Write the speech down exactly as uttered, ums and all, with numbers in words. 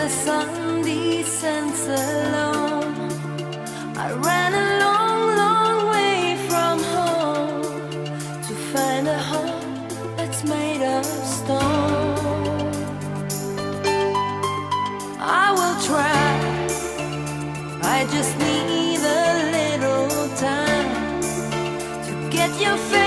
the sun descends alone. I ran a long, long way from home to find a home that's made of stone. I will try, I just need a little time to get your face